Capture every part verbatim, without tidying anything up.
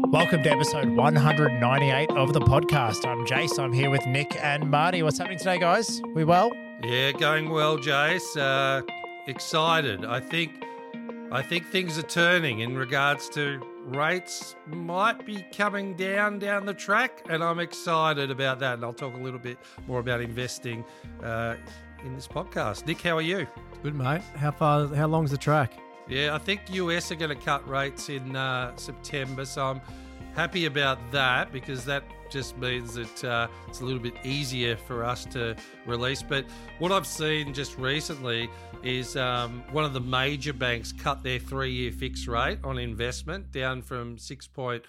Welcome to episode one ninety-eight of the podcast. I'm Jace. I'm here with Nick and Marty. What's happening today, guys? We well? Yeah, going well, Jace. Uh, excited. I think, I think things are turning in regards to rates. Might be coming down down the track, and I'm excited about that. And I'll talk a little bit more about investing uh, in this podcast. Nick, how are you? Good, mate. How far? How long's the track? Yeah, I think U S are going to cut rates in uh, September, so I'm happy about that because that just means that uh, it's a little bit easier for us to release. But what I've seen just recently is um, one of the major banks cut their three-year fixed rate on investment down from six point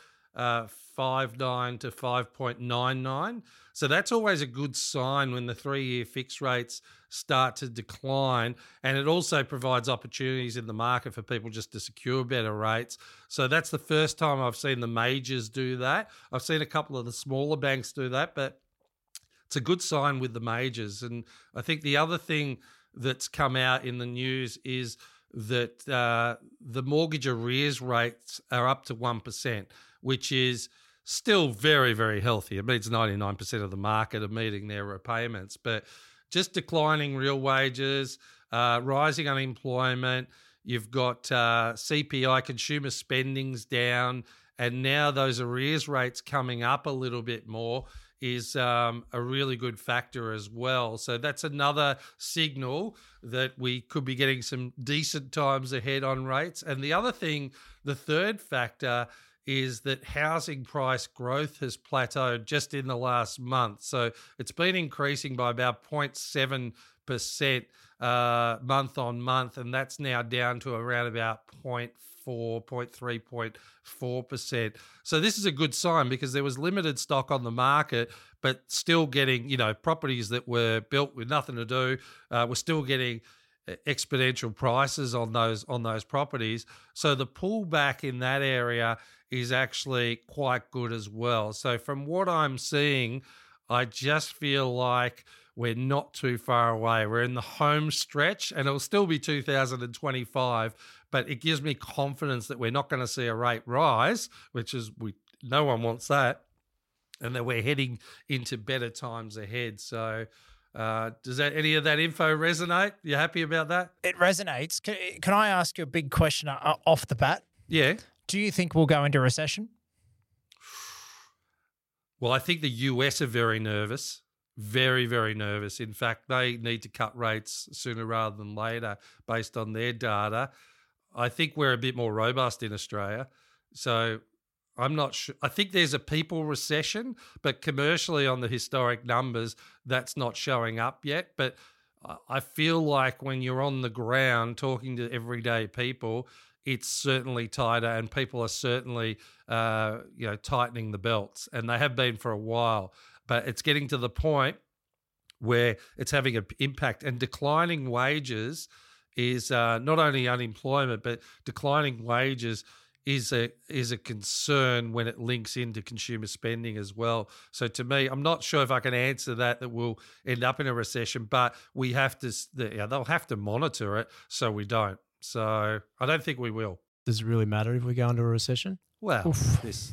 five nine to five point nine nine. So that's always a good sign when the three-year fixed rates start to decline, and it also provides opportunities in the market for people just to secure better rates. So that's the first time I've seen the majors do that. I've seen a couple of the smaller banks do that, but it's a good sign with the majors. And I think the other thing that's come out in the news is that uh, the mortgage arrears rates are up to one percent, which is still very, very healthy. It means ninety-nine percent of the market are meeting their repayments, but just declining real wages, uh, rising unemployment, you've got uh, C P I, consumer spending's down, and now those arrears rates coming up a little bit more is um, a really good factor as well. So that's another signal that we could be getting some decent times ahead on rates. And the other thing, the third factor, is that housing price growth has plateaued just in the last month. So it's been increasing by about zero point seven percent uh, month on month, and that's now down to around about zero point four, zero point three, zero point four percent. So this is a good sign because there was limited stock on the market, but still getting, you know, properties that were built with nothing to do, uh, we're still getting exponential prices on those on those properties. So the pullback in that area is actually quite good as well. So from what I'm seeing, I just feel like we're not too far away. We're in the home stretch, and it'll still be two thousand twenty-five, but it gives me confidence that we're not going to see a rate rise, which is we no one wants that, and that we're heading into better times ahead. So Uh, does that any of that info resonate? You happy about that? It resonates. Can, can I ask you a big question uh, off the bat? Yeah. Do you think we'll go into recession? Well, I think the U S are very nervous, very, very nervous. In fact, they need to cut rates sooner rather than later based on their data. I think we're a bit more robust in Australia. So I'm not sure. I think there's a people recession, but commercially on the historic numbers, that's not showing up yet. But I feel like when you're on the ground talking to everyday people, it's certainly tighter, and people are certainly, uh, you know, tightening the belts, and they have been for a while. But it's getting to the point where it's having an impact, and declining wages is uh, not only unemployment, but declining wages is a is a concern when it links into consumer spending as well. So to me, I'm not sure if I can answer that, that we'll end up in a recession, but we have to, yeah, they'll have to monitor it so we don't. So I don't think we will. Does it really matter if we go into a recession? Well, Oof. this,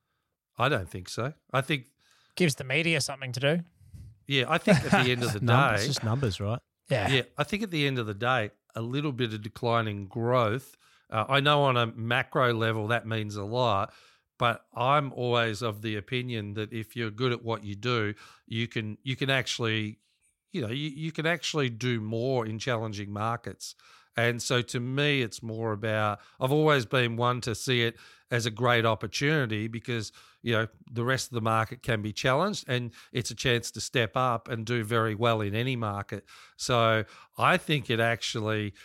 I don't think so. I think, Gives the media something to do. yeah, I think at the end of the Numbers, day, it's just numbers, right? Yeah. yeah, I think at the end of the day, a little bit of declining growth. Uh, I know on a macro level that means a lot, but I'm always of the opinion that if you're good at what you do, you can you can actually, you know, you, you can actually do more in challenging markets. And so to me, it's more about, I've always been one to see it as a great opportunity because, you know, the rest of the market can be challenged and it's a chance to step up and do very well in any market. So I think it actually,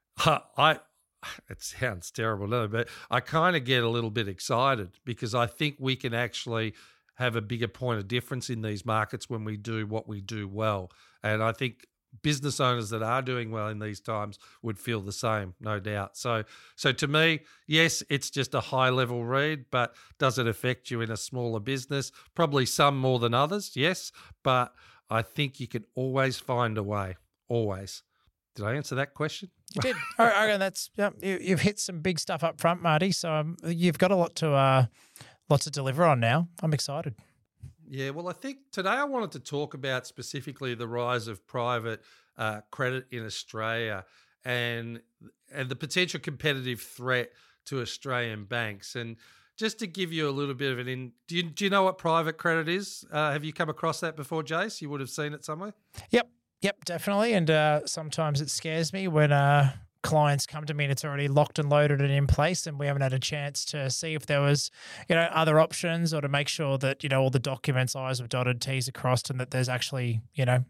I, it sounds terrible, no, but I kind of get a little bit excited because I think we can actually have a bigger point of difference in these markets when we do what we do well. And I think business owners that are doing well in these times would feel the same, no doubt. So so to me, yes, it's just a high level read, but does it affect you in a smaller business? Probably some more than others, yes, but I think you can always find a way, always. Did I answer that question? You did. Okay, that's yeah, you, you've hit some big stuff up front, Marty. So um, you've got a lot to uh, lots to deliver on now. I'm excited. Yeah, well, I think today I wanted to talk about specifically the rise of private uh, credit in Australia and and the potential competitive threat to Australian banks. And just to give you a little bit of an in, do you, do you know what private credit is? Uh, have you come across that before, Jace? You would have seen it somewhere. Yep, yep, definitely. And uh, sometimes it scares me when uh, clients come to me and it's already locked and loaded and in place, and we haven't had a chance to see if there was, you know, other options, or to make sure that, you know, all the documents, I's are dotted, T's are crossed, and that there's actually, you know,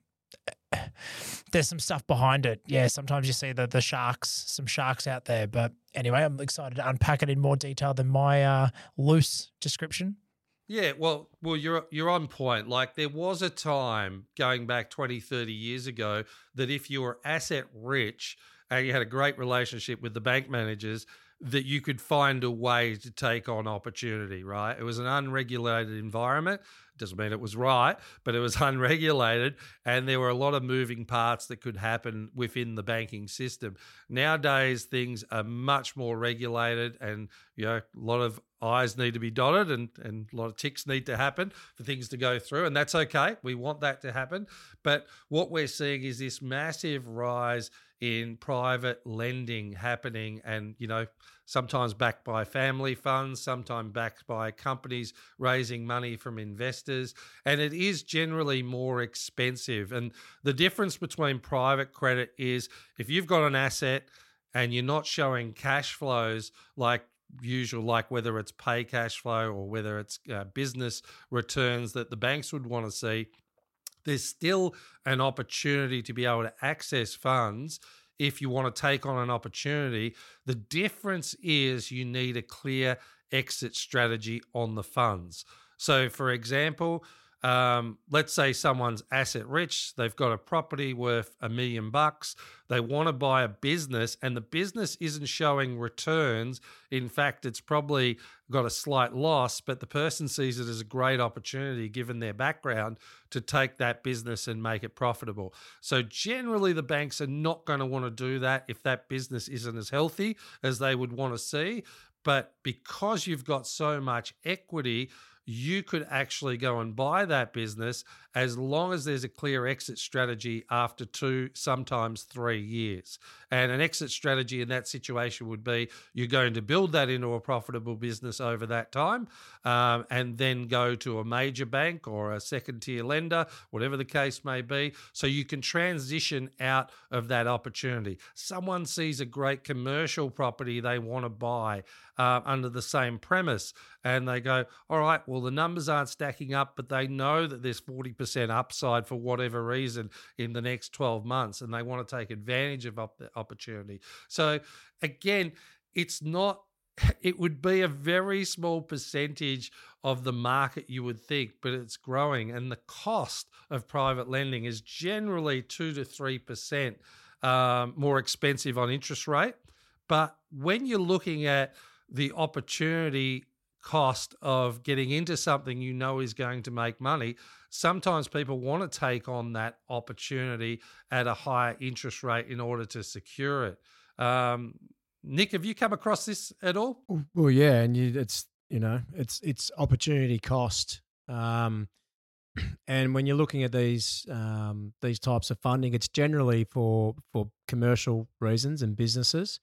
there's some stuff behind it. Yeah, sometimes you see the the sharks, some sharks out there. But anyway, I'm excited to unpack it in more detail than my uh, loose description. Yeah, well, well, you're you're on point. Like, there was a time going back twenty, thirty years ago that if you were asset rich and you had a great relationship with the bank managers, that you could find a way to take on opportunity, right? It was an unregulated environment. Doesn't mean it was right, but it was unregulated, and there were a lot of moving parts that could happen within the banking system. Nowadays, things are much more regulated, and you know, a lot of I's need to be dotted, and, and a lot of ticks need to happen for things to go through, and that's okay. We want that to happen. But what we're seeing is this massive rise in private lending happening, and, you know, sometimes backed by family funds, sometimes backed by companies raising money from investors. And it is generally more expensive. And the difference between private credit is if you've got an asset and you're not showing cash flows like usual, like whether it's pay cash flow or whether it's uh, business returns that the banks would want to see, there's still an opportunity to be able to access funds if you want to take on an opportunity. The difference is you need a clear exit strategy on the funds. So, for example, um, let's say someone's asset rich, they've got a property worth a million bucks, they want to buy a business, and the business isn't showing returns. In fact, it's probably got a slight loss, but the person sees it as a great opportunity, given their background, to take that business and make it profitable. So generally, the banks are not going to want to do that if that business isn't as healthy as they would want to see. But because you've got so much equity, you could actually go and buy that business as long as there's a clear exit strategy after two, sometimes three years. And an exit strategy in that situation would be you're going to build that into a profitable business over that time, um, and then go to a major bank or a second tier lender, whatever the case may be, so you can transition out of that opportunity. Someone sees a great commercial property they want to buy uh, under the same premise, and they go, all right, well, the numbers aren't stacking up, but they know that there's forty percent upside for whatever reason in the next twelve months, and they want to take advantage of the opportunity. So again, it's not, it would be a very small percentage of the market, you would think, but it's growing. And the cost of private lending is generally two to three percent um, more expensive on interest rate. But when you're looking at the opportunity cost of getting into something you know is going to make money, sometimes people want to take on that opportunity at a higher interest rate in order to secure it. Um, Nick, have you come across this at all? Well, yeah, and you, it's you know it's it's opportunity cost, um, and when you're looking at these um, these types of funding, it's generally for for commercial reasons and businesses,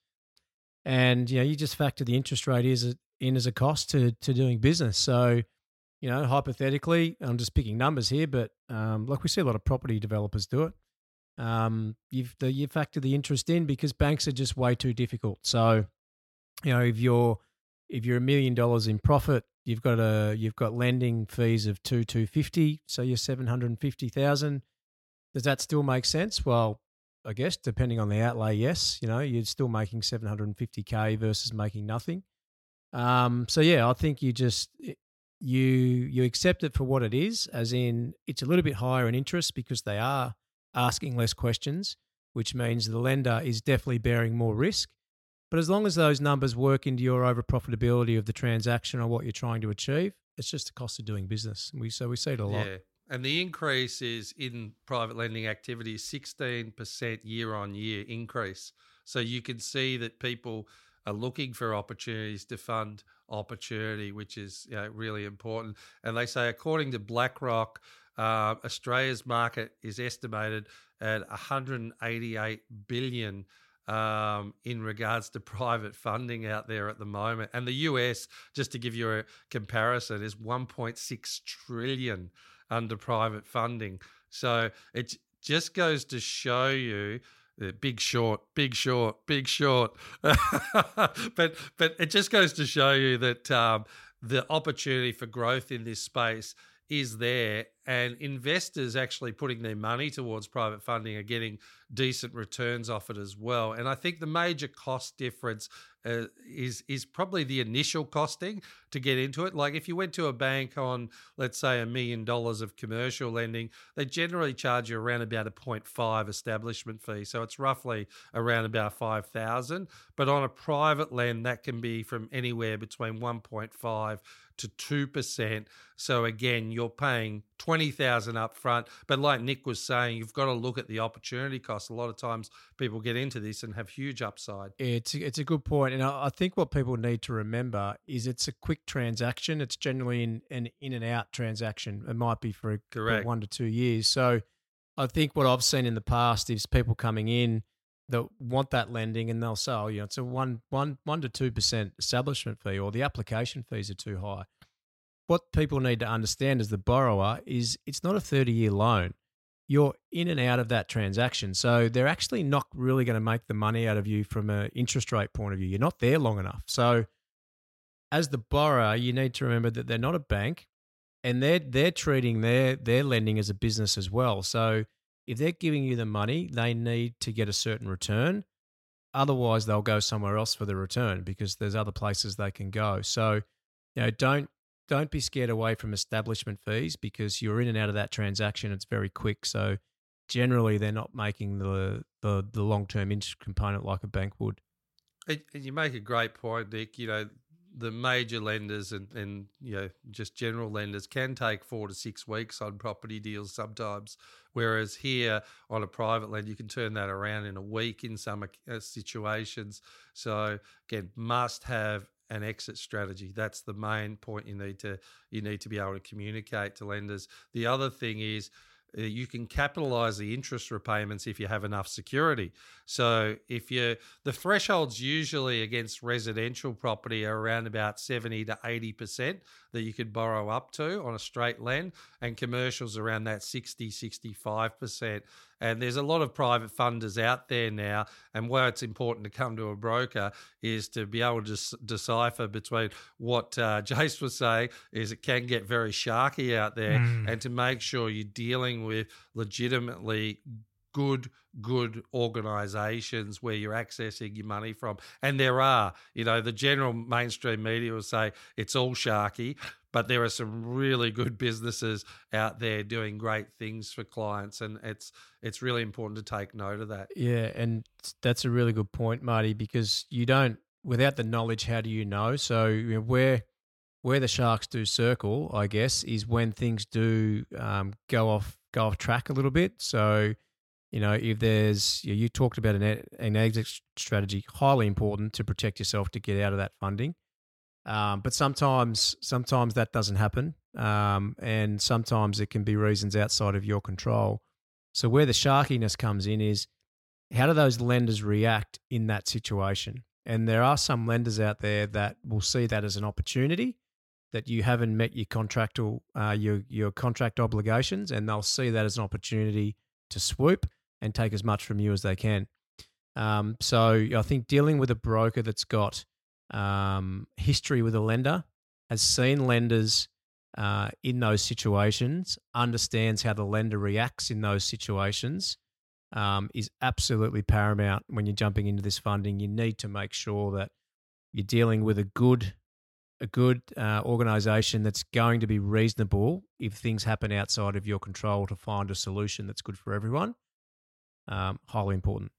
and you know you just factor the interest rate is in as a cost to to doing business. So, you know, hypothetically, I'm just picking numbers here, but um, like we see a lot of property developers do it. Um, you've the, you factor the interest in because banks are just way too difficult. So, you know, if you're if you're a million dollars in profit, you've got a you've got lending fees of two two fifty, so you're seven hundred and fifty thousand. Does that still make sense? Well, I guess depending on the outlay, yes. You know, you're still making seven hundred and fifty k versus making nothing. Um, so yeah, I think you just you you accept it for what it is, as in it's a little bit higher in interest because they are asking less questions, which means the lender is definitely bearing more risk. But as long as those numbers work into your over profitability of the transaction or what you're trying to achieve, it's just the cost of doing business. And we so we see it a lot. Yeah. And the increase is in private lending activity, sixteen percent year on year increase. So you can see that people are looking for opportunities to fund opportunity, which is, you know, really important. And they say, according to BlackRock, uh, Australia's market is estimated at one hundred eighty-eight billion dollars um, in regards to private funding out there at the moment. And the U S, just to give you a comparison, is one point six trillion dollars under private funding. So it just goes to show you the Big Short, Big Short, Big Short. but but it just goes to show you that um, the opportunity for growth in this space is there, and investors actually putting their money towards private funding are getting decent returns off it as well. And I think the major cost difference uh, is is probably the initial costing to get into it. Like if you went to a bank on, let's say, a million dollars of commercial lending, they generally charge you around about a zero point five establishment fee. So it's roughly around about five thousand. But on a private lend, that can be from anywhere between one point five to two percent. So again, you're paying twenty thousand up front. But like Nick was saying, you've got to look at the opportunity cost. A lot of times people get into this and have huge upside. It's, it's a good point. And I, I think what people need to remember is it's a quick transaction. It's generally in, an in and out transaction. It might be for, for one to two years. So I think what I've seen in the past is people coming in that want that lending, and they'll say, oh, you know, it's a one, one, one to two percent establishment fee, or the application fees are too high. What people need to understand as the borrower is it's not a thirty-year loan. You're in and out of that transaction. So they're actually not really going to make the money out of you from an interest rate point of view. You're not there long enough. So as the borrower, you need to remember that they're not a bank, and they're they're treating their their lending as a business as well. So if they're giving you the money, they need to get a certain return. Otherwise, they'll go somewhere else for the return because there's other places they can go. So, you know, don't don't be scared away from establishment fees because you're in and out of that transaction. It's very quick. So generally, they're not making the the, the long-term interest component like a bank would. And you make a great point, Nick. You know, the major lenders and, and you know just general lenders can take four to six weeks on property deals sometimes, whereas here on a private lend you can turn that around in a week in some uh, situations. So again, must have an exit strategy. That's the main point you need to you need to be able to communicate to lenders. The other thing is, uh, you can capitalize the interest repayments if you have enough security. So if you the thresholds usually against residential property are around about seventy to eighty percent that you could borrow up to on a straight lend, and commercials around that sixty, sixty-five percent. And there's a lot of private funders out there now, and where it's important to come to a broker is to be able to s- decipher between what uh, Jace was saying is it can get very sharky out there, mm. and to make sure you're dealing with legitimately good, good organisations where you're accessing your money from. And there are, you know, the general mainstream media will say it's all sharky, but there are some really good businesses out there doing great things for clients, and it's it's really important to take note of that. Yeah, and that's a really good point, Marty, because you don't, without the knowledge, how do you know? So you know, where where the sharks do circle, I guess, is when things do um, go off go off track a little bit. So you know, if there's you, you talked about an an exit strategy, highly important to protect yourself to get out of that funding. Um, but sometimes, sometimes that doesn't happen, um, and sometimes it can be reasons outside of your control. So where the sharkiness comes in is how do those lenders react in that situation? And there are some lenders out there that will see that as an opportunity that you haven't met your contractual, uh, your your contract obligations, and they'll see that as an opportunity to swoop and take as much from you as they can. Um, so I think dealing with a broker that's got Um, history with a lender, has seen lenders uh, in those situations, understands how the lender reacts in those situations, um, is absolutely paramount when you're jumping into this funding. You need to make sure that you're dealing with a good, a good uh, organisation that's going to be reasonable if things happen outside of your control to find a solution that's good for everyone. Um, highly important.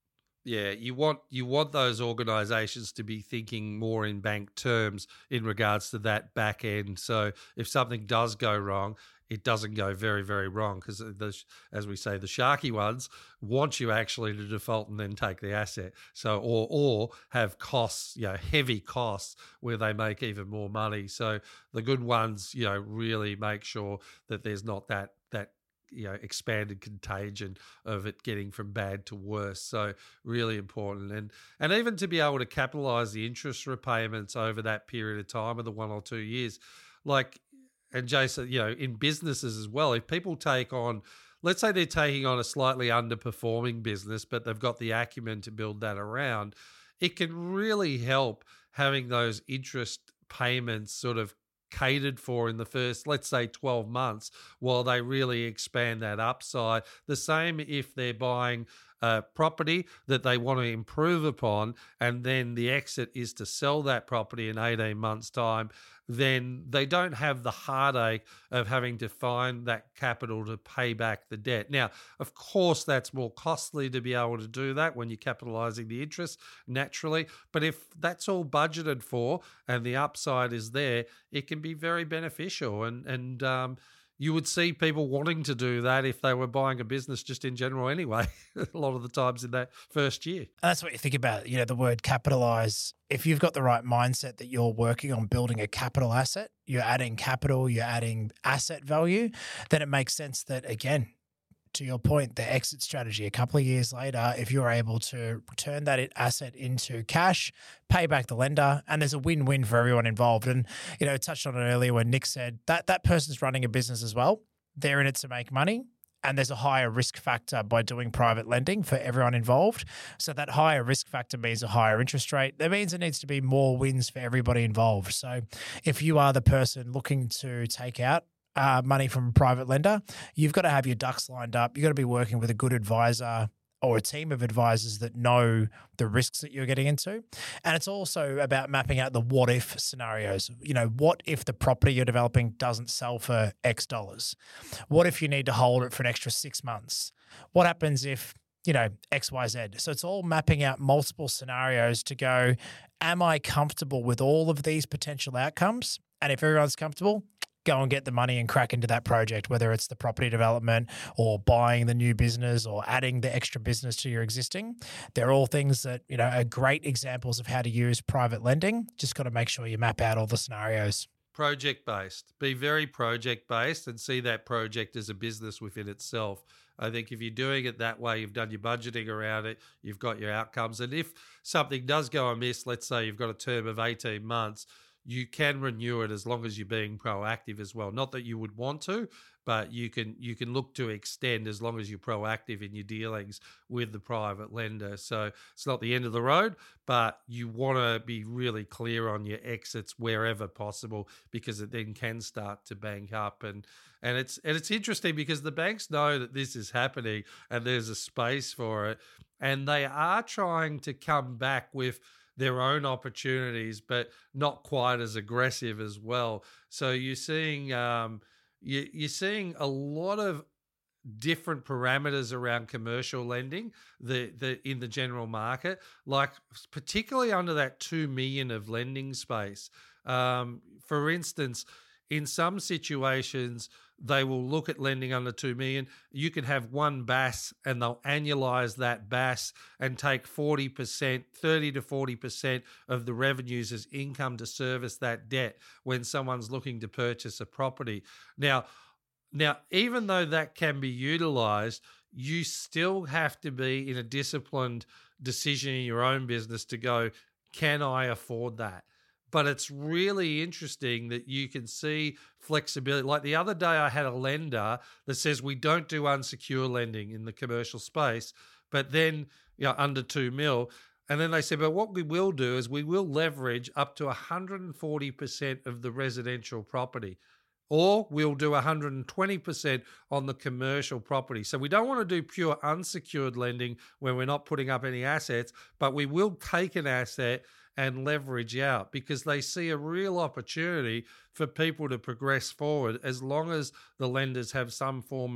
Yeah, you want you want those organisations to be thinking more in bank terms in regards to that back end. So if something does go wrong, it doesn't go very, very wrong because, as we say, the sharky ones want you actually to default and then take the asset. So or or have costs, you know, heavy costs where they make even more money. So the good ones, you know, really make sure that there's not that that. you know, expanded contagion of it getting from bad to worse. So really important. And and even to be able to capitalize the interest repayments over that period of time of the one or two years. Like, and Jason, you know, in businesses as well, if people take on, let's say they're taking on a slightly underperforming business, but they've got the acumen to build that around, it can really help having those interest payments sort of catered for in the first, let's say, twelve months while they really expand that upside. The same if they're buying a property that they want to improve upon and then the exit is to sell that property in eighteen months' time, then they don't have the heartache of having to find that capital to pay back the debt. Now, of course, that's more costly to be able to do that when you're capitalizing the interest naturally. But if that's all budgeted for and the upside is there, it can be very beneficial. And, and, um, you would see people wanting to do that if they were buying a business just in general anyway, a lot of the times in that first year. And that's what you think about, you know, the word capitalize. If you've got the right mindset that you're working on building a capital asset, you're adding capital, you're adding asset value, then it makes sense that, again, to your point, the exit strategy a couple of years later, if you're able to turn that asset into cash, pay back the lender, and there's a win-win for everyone involved. And, you know, touched on it earlier when Nick said that that person's running a business as well. They're in it to make money. And there's a higher risk factor by doing private lending for everyone involved. So that higher risk factor means a higher interest rate. That means it needs to be more wins for everybody involved. So if you are the person looking to take out Uh, money from a private lender, you've got to have your ducks lined up. You've got to be working with a good advisor or a team of advisors that know the risks that you're getting into. And it's also about mapping out the what if scenarios. You know, what if the property you're developing doesn't sell for X dollars? What if you need to hold it for an extra six months? What happens if, you know, X, Y, Z? So it's all mapping out multiple scenarios to go, am I comfortable with all of these potential outcomes? And if everyone's comfortable, go and get the money and crack into that project, whether it's the property development or buying the new business or adding the extra business to your existing. They're all things that, you know, are great examples of how to use private lending. Just got to make sure you map out all the scenarios. Project-based. Be very project-based and see that project as a business within itself. I think if you're doing it that way, you've done your budgeting around it, you've got your outcomes. And if something does go amiss, let's say you've got a term of eighteen months, you can renew it as long as you're being proactive as well. Not that you would want to, but you can you can look to extend as long as you're proactive in your dealings with the private lender. So it's not the end of the road, but you want to be really clear on your exits wherever possible because it then can start to bank up. And and it's and it's interesting because the banks know that this is happening and there's a space for it, and they are trying to come back with their own opportunities, but not quite as aggressive as well. So you're seeing um, you, you're seeing a lot of different parameters around commercial lending the, the in the general market, like particularly under that two million of lending space. Um, for instance, in some situations, they will look at lending under two million. You can have one B A S and they'll annualize that B A S and take forty percent, thirty to forty percent of the revenues as income to service that debt when someone's looking to purchase a property. Now, now, even though that can be utilized, you still have to be in a disciplined decision in your own business to go, can I afford that? But it's really interesting that you can see flexibility. Like the other day, I had a lender that says we don't do unsecured lending in the commercial space, but then, you know, under two mil. And then they said, but what we will do is we will leverage up to one hundred forty percent of the residential property, or we'll do one hundred twenty percent on the commercial property. So we don't want to do pure unsecured lending where we're not putting up any assets, but we will take an asset and leverage out because they see a real opportunity for people to progress forward as long as the lenders have some form of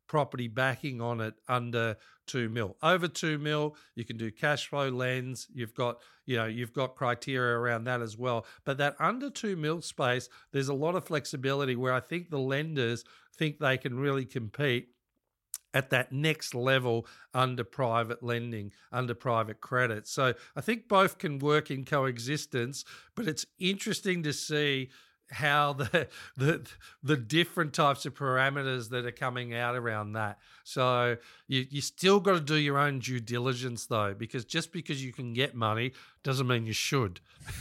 property backing on it under two mil. Over two mil, you can do cash flow lens. You've got, you know, you've got criteria around that as well. But that under two mil space, there's a lot of flexibility where I think the lenders think they can really compete at that next level under private lending, under private credit. So I think both can work in coexistence, but it's interesting to see how the the the different types of parameters that are coming out around that. So you you still got to do your own due diligence though, because just because you can get money doesn't mean you should.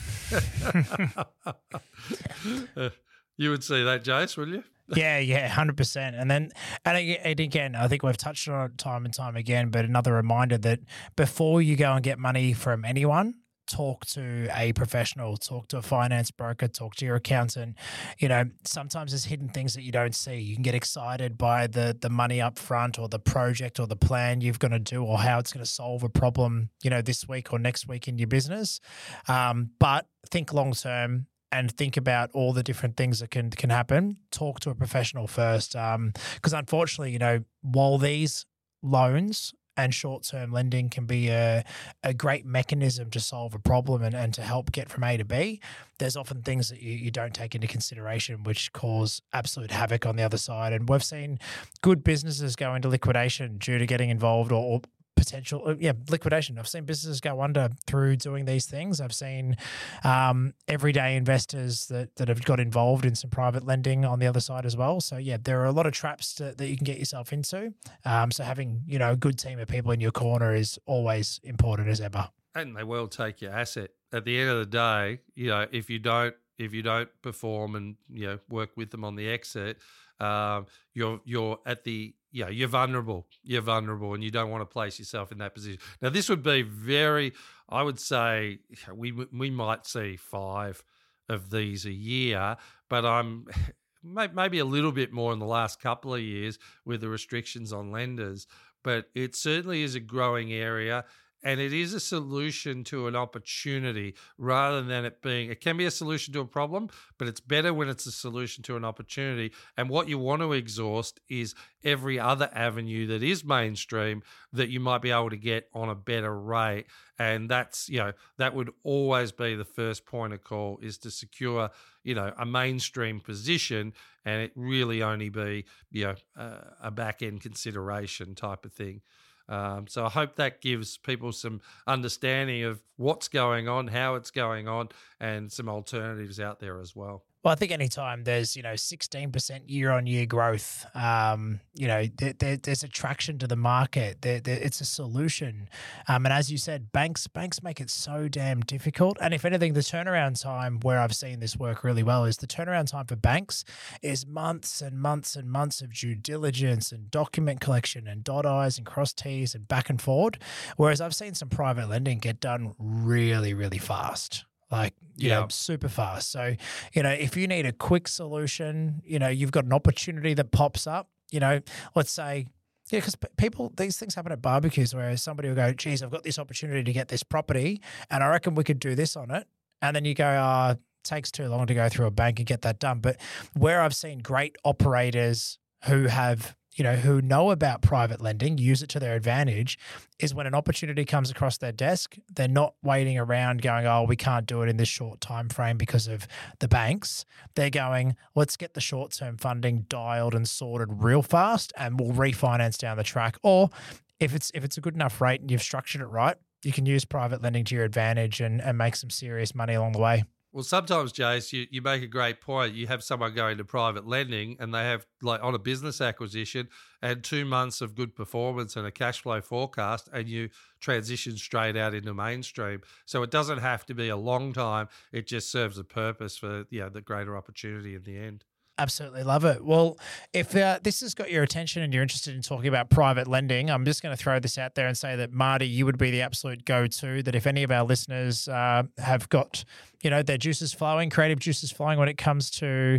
uh, you would see that, Jace, would you? Yeah, yeah, one hundred percent. And then, and again, I think we've touched on it time and time again, but another reminder that before you go and get money from anyone, talk to a professional, talk to a finance broker, talk to your accountant. You know, sometimes there's hidden things that you don't see. You can get excited by the the money up front or the project or the plan you're going to do or how it's going to solve a problem, you know, this week or next week in your business. Um, but think long term and think about all the different things that can can happen. Talk to a professional first. Um, because unfortunately, you know, while these loans and short-term lending can be a, a great mechanism to solve a problem and, and to help get from A to B, there's often things that you, you don't take into consideration which cause absolute havoc on the other side. And we've seen good businesses go into liquidation due to getting involved or, or potential, yeah, liquidation. I've seen businesses go under through doing these things. I've seen um, everyday investors that, that have got involved in some private lending on the other side as well. So yeah, there are a lot of traps to, that you can get yourself into. Um, so having, you know, a good team of people in your corner is always important as ever. And they will take your asset. At the end of the day, you know, if you don't, if you don't perform and, you know, work with them on the exit, um, you're you're at the yeah, you're vulnerable. You're vulnerable, and you don't want to place yourself in that position. Now, this would be very, I would say, we we might see five of these a year, but I'm maybe a little bit more in the last couple of years with the restrictions on lenders. But it certainly is a growing area. And it is a solution to an opportunity rather than it being, it can be a solution to a problem, but it's better when it's a solution to an opportunity. And what you want to exhaust is every other avenue that is mainstream that you might be able to get on a better rate. And that's, you know, that would always be the first point of call, is to secure, you know, a mainstream position, and it really only be, you know, uh, a back end consideration type of thing. Um, so I hope that gives people some understanding of what's going on, how it's going on, and some alternatives out there as well. Well, I think anytime there's, you know, sixteen percent year-on-year growth, um, you know, there, there, there's attraction to the market. There, there, it's a solution. Um, and as you said, banks banks make it so damn difficult. And if anything, the turnaround time where I've seen this work really well is the turnaround time for banks is months and months and months of due diligence and document collection and dot I's and cross T's and back and forward. Whereas I've seen some private lending get done really, really fast. Like, you yeah. know, super fast. So, you know, if you need a quick solution, you know, you've got an opportunity that pops up, you know, let's say, yeah, because people, these things happen at barbecues where somebody will go, geez, I've got this opportunity to get this property and I reckon we could do this on it. And then you go, oh, it takes too long to go through a bank and get that done. But where I've seen great operators who have, you know, who know about private lending, use it to their advantage, is when an opportunity comes across their desk, they're not waiting around going, oh, we can't do it in this short time frame because of the banks. They're going, let's get the short-term funding dialed and sorted real fast and we'll refinance down the track. Or if it's if it's a good enough rate and you've structured it right, you can use private lending to your advantage and, and make some serious money along the way. Well, sometimes, Jace, you, you make a great point. You have someone going to private lending and they have, like, on a business acquisition and two months of good performance and a cash flow forecast, and you transition straight out into mainstream. So it doesn't have to be a long time. It just serves a purpose for, you know, the greater opportunity in the end. Absolutely love it. Well, if uh, this has got your attention and you're interested in talking about private lending, I'm just going to throw this out there and say that, Marty, you would be the absolute go-to, that if any of our listeners uh, have got, you know, their juices flowing, creative juices flowing when it comes to,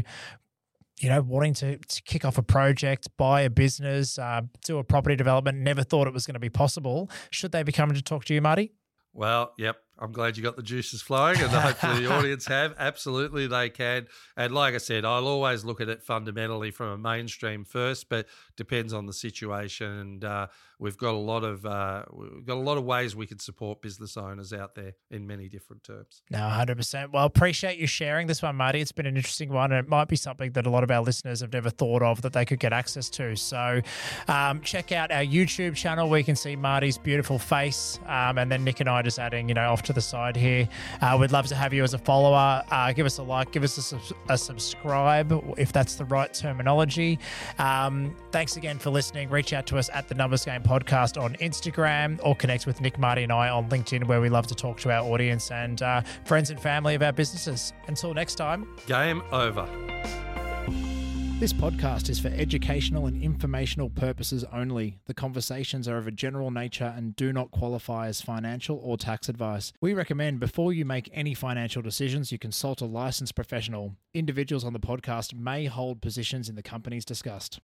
you know, wanting to, to kick off a project, buy a business, uh, do a property development, never thought it was going to be possible, should they be coming to talk to you, Marty? Well, yep. I'm glad you got the juices flowing, and hopefully the audience have. Absolutely, they can. And like I said, I'll always look at it fundamentally from a mainstream first, but depends on the situation. And uh, we've got a lot of uh, we've got a lot of ways we can support business owners out there in many different terms. No, one hundred percent. Well, appreciate you sharing this one, Marty. It's been an interesting one, and it might be something that a lot of our listeners have never thought of that they could get access to. So um, check out our YouTube channel where you can see Marty's beautiful face, um, and then Nick and I just adding, you know, off to the side here. Uh, we'd love to have you as a follower. Uh, give us a like, give us a, sub- a subscribe if that's the right terminology. Um, thanks again for listening. Reach out to us at the Numbers Game Podcast on Instagram, or connect with Nick, Marty, and I on LinkedIn, where we love to talk to our audience and uh, friends and family of our businesses. Until next time, game over. This podcast is for educational and informational purposes only. The conversations are of a general nature and do not qualify as financial or tax advice. We recommend before you make any financial decisions, you consult a licensed professional. Individuals on the podcast may hold positions in the companies discussed.